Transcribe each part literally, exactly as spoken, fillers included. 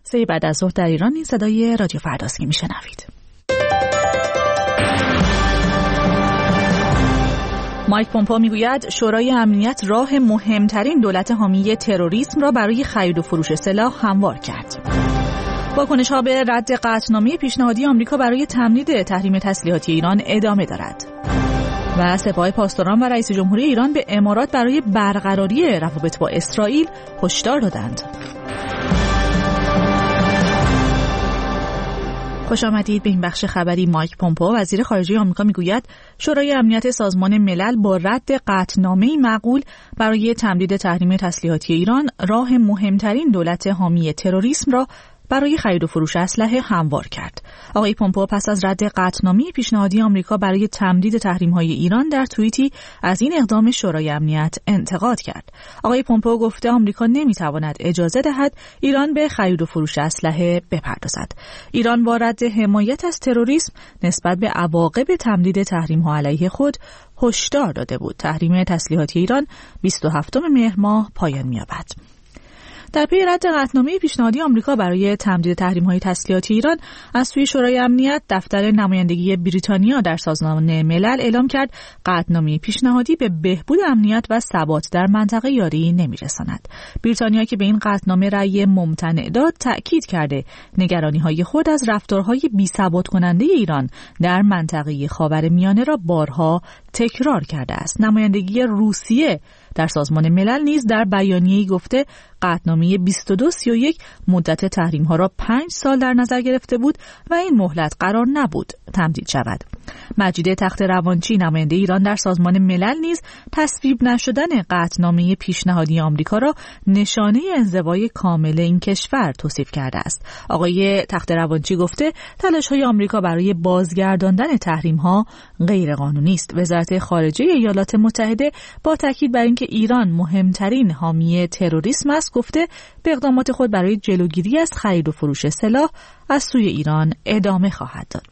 سه بعد از ظهر در ایران این صدای رادیو فرداست که میشنوید. مایک پومپئو میگوید شورای امنیت راه مهمترین دولت حامی تروریسم را برای خرید و فروش سلاح هموار کرد. واکنش‌ها به رد قطعنامه پیشنهادی آمریکا برای تمدید تحریم تسلیحاتی ایران ادامه دارد. و سپاه پاسداران و رئیس جمهوری ایران به امارات برای برقراری روابط با اسرائیل هشدار دادند. خوش آمدید به این بخش خبری. مایک پومپئو وزیر خارجه آمریکا میگوید شورای امنیت سازمان ملل با رد قطعنامه‌ای معقول برای تمدید تحریم تسلیحاتی ایران راه مهمترین دولت حامی تروریسم را برای خرید و فروش اسلحه هموار کرد. آقای پومپئو پس از رد قطعنامه پیشنهادی آمریکا برای تمدید تحریم‌های ایران در توییتی از این اقدام شورای امنیت انتقاد کرد. آقای پومپئو گفته آمریکا نمی‌تواند اجازه دهد ایران به خرید و فروش اسلحه بپردازد. ایران با رد حمایت از تروریسم نسبت به عواقب تمدید تحریم‌ها علیه خود هشدار داده بود. تحریم تسلیحاتی ایران بیست و هفتم مهر ماه پایان می‌یابد. در پی رد قطعنامه پیشنهادی آمریکا برای تمدید تحریم‌های تسلیحاتی ایران از سوی شورای امنیت، دفتر نمایندگی بریتانیا در سازمان ملل اعلام کرد قطعنامه پیشنهادی به بهبود امنیت و ثبات در منطقه یاری نمی‌رساند. بریتانیا که به این قطعنامه رأی ممتنع داد، تأکید کرده نگرانی‌های خود از رفتارهای بی‌ثبات کننده ایران در منطقه خاورمیانه را بارها تکرار کرده است. نمایندگی روسیه در سازمان ملل نیز در بیانیه‌ای گفته قطعنامه بیست و دو سی و یک مدت تحریم‌ها را پنج سال در نظر گرفته بود و این مهلت قرار نبود تمدید شود. مجید تخت روانچی نماینده ایران در سازمان ملل نیز تصویب نشدن قطعنامه پیشنهادی آمریکا را نشانه انزوای کامل این کشور توصیف کرده است. آقای تخت روانچی گفته تلاش‌های آمریکا برای بازگرداندن تحریم‌ها غیرقانونی است. وزارت خارجه ایالات متحده با تاکید بر اینکه ایران مهمترین حامی تروریسم است گفته به اقدامات خود برای جلوگیری از خرید و فروش سلاح از سوی ایران ادامه خواهد داد.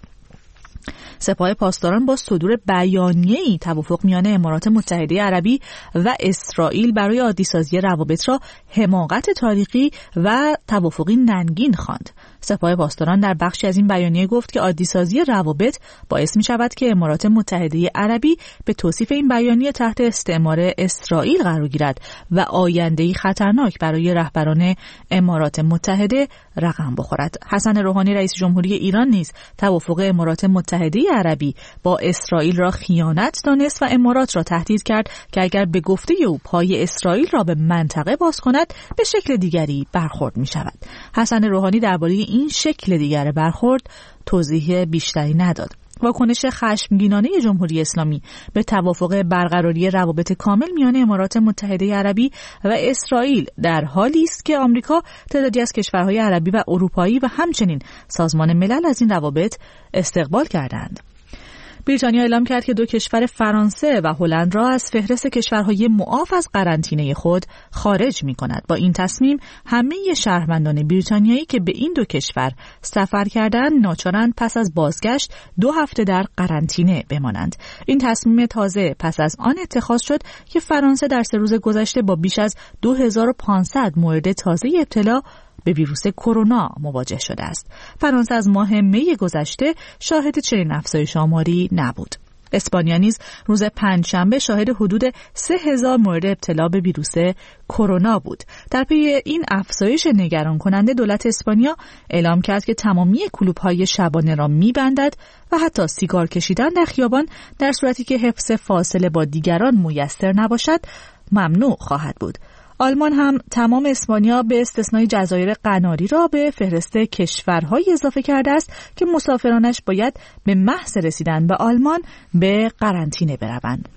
سپاه پاسداران با صدور بیانیه‌ای توافق میان امارات متحده عربی و اسرائیل برای عادی‌سازی روابط را حماقت تاریخی و توافقی ننگین خواند. سپاه پاسداران در بخشی از این بیانیه گفت که عادی‌سازی روابط باعث می شود که امارات متحده عربی به توصیف این بیانیه تحت استعمار اسرائیل قرار گیرد و آینده‌ای خطرناک برای رهبران امارات متحده رقم بخورد. حسن روحانی رئیس جمهوری ایران نیز توافق امارات متحده عربی با اسرائیل را خیانت دانست و امارات را تهدید کرد که اگر به گفته او پای اسرائیل را به منطقه باز کند به شکل دیگری برخورد می شود. حسن روحانی درباره این شکل دیگر برخورد توضیح بیشتری نداد. واکنش خشمگینانه جمهوری اسلامی به توافق برقراری روابط کامل میان امارات متحده عربی و اسرائیل در حالی است که آمریکا، تعدادی از کشورهای عربی و اروپایی و همچنین سازمان ملل از این روابط استقبال کردند. بریتانیا اعلام کرد که دو کشور فرانسه و هلند را از فهرست کشورهای معاف از قرنطینه خود خارج می‌کند. با این تصمیم همه شهروندان بریتانیایی که به این دو کشور سفر کردند ناچارند پس از بازگشت دو هفته در قرنطینه بمانند. این تصمیم تازه پس از آن اتخاذ شد که فرانسه در سه روز گذشته با بیش از دو هزار و پانصد مورد تازه ابتلا به ویروس کرونا مواجه شده است. فرانسه از ماه می گذشته شاهد چنین افزایش آماری نبود. اسپانیا نیز روز پنجشنبه شاهد حدود سه هزار مورد ابتلا به ویروس کرونا بود. در پی این افزایش نگران کننده دولت اسپانیا اعلام کرد که تمامی کلوب‌های شبانه را می‌بندد و حتی سیگار کشیدن در خیابان در صورتی که حفظ فاصله با دیگران میسر نباشد ممنوع خواهد بود. آلمان هم تمام اسپانیا به استثنای جزایر قناری را به فهرست کشورهای اضافه کرده است که مسافرانش باید به محض رسیدن به آلمان به قرنطینه بروند.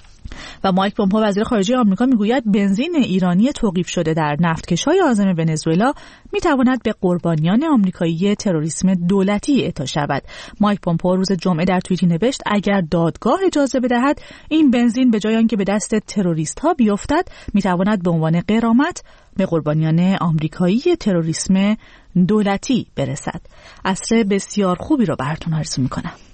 و مایک پومپئو وزیر خارجه آمریکا میگوید بنزین ایرانی توقیف شده در نفتکش‌های عازم ونزوئلا میتواند به قربانیان آمریکایی تروریسم دولتی اعطا شود. مایک پومپئو روز جمعه در توییتی نوشت اگر دادگاه اجازه بدهد این بنزین به جای آنکه به دست تروریست‌ها بیفتد میتواند به عنوان غرامت به قربانیان آمریکایی تروریسم دولتی برسد. عصر بسیار خوبی را براتون آرزو میکنم.